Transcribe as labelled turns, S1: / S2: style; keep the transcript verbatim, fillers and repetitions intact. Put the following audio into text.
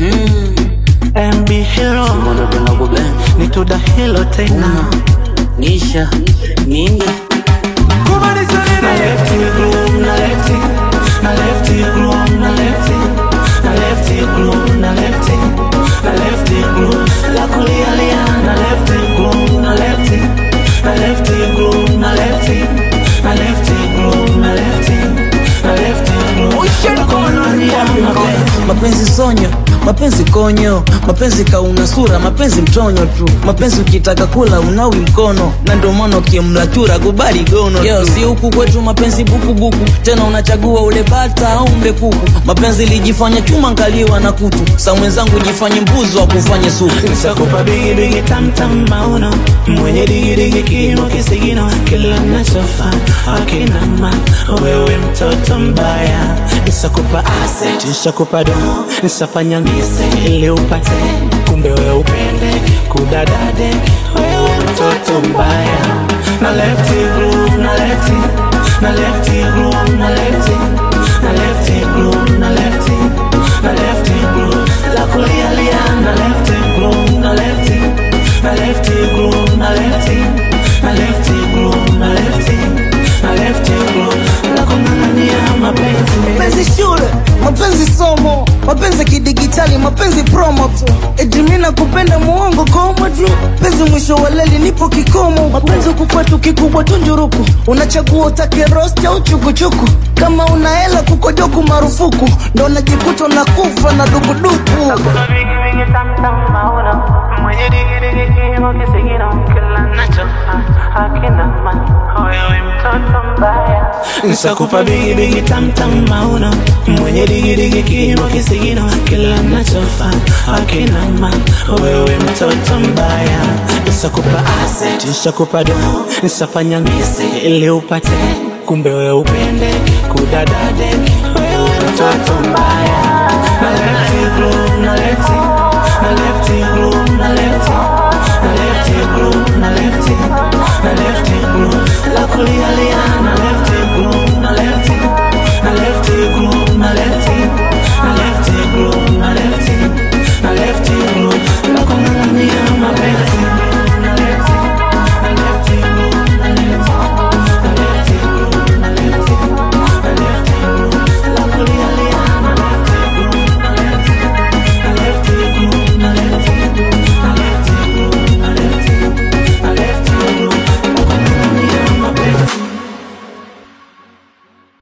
S1: mm.
S2: M B Hero Nito da Hero tena
S1: Nisha Nini
S2: Na lefty gloom, na lefty Na lefty gloom, na lefty Na lefty gloom, na lefty Na lefty gloom La kulia lia Na lefty gloom, na lefty Na lefty gloom, na lefty Na lefty gloom, na lefty Na lefty gloom
S3: Mapenzi sonyo, mapenzi konyo, mapenzi kauna sura, mapenzi mtonyo tu. Mapenzi ukitaka kula unawi mkono, na ndo maana ukimla chura kubali gono. Yo, si huku kwetu mapenzi buku buku, tena unachagua ule bata au mbe kuku. Mapenzi lijifanya chuma nkaliwa na kutu, sa mwenzangu jifanye mbuzi wa kufanya suku.
S2: Nishakupa bigi bigi tam tam mauno, mwenye digi digi kimo kisigino, kila nachofa akina ma, wewe mtoto mbaya. Nishakupa asset, nishakupa domo, nishafanya ngise ili upate, kumbe wewe upende kudadade, wewe mtoto mbaya. Na lefty groove, na lefty, na lefty groove, na lefty, na lefty groove, na lefty, na lefty groove, la kulia lia, na lefty groove, na lefty, na lefty groove, na lefty, na lefty groove, na lefty, na lefty groove, la kung'ang'ania mapenzi.
S3: Mapenzi shule, mapenzi somo, mapenzi kidigitali, mapenzi promo tu. Edimina kupenda muongo koma tu. Penzi mwisho waleli nipo kikomo. Mapenzi kukwetu kikubwa tunjuruku, unachagua utake roast au chukuchuku. Kama una hela kukojoku marufuku, ndo najikuta na kufa na dukuduku.
S2: Nakupa bigi bigi tam tam mauna, mwenye digi digi kimo kisigino, kila nachofa akina ma, wewe mtoto mbaya. Nishakupa bigi bigi tam tam mauna, mwenye digi digi kimo kisigino, kila nachofa akina ma, wewe mtoto mbaya. Nishakupa asset, nishakupa domo, nishafanya ngisi ili upate, kumbe wewe upende kudadade, wewe mtoto mbaya.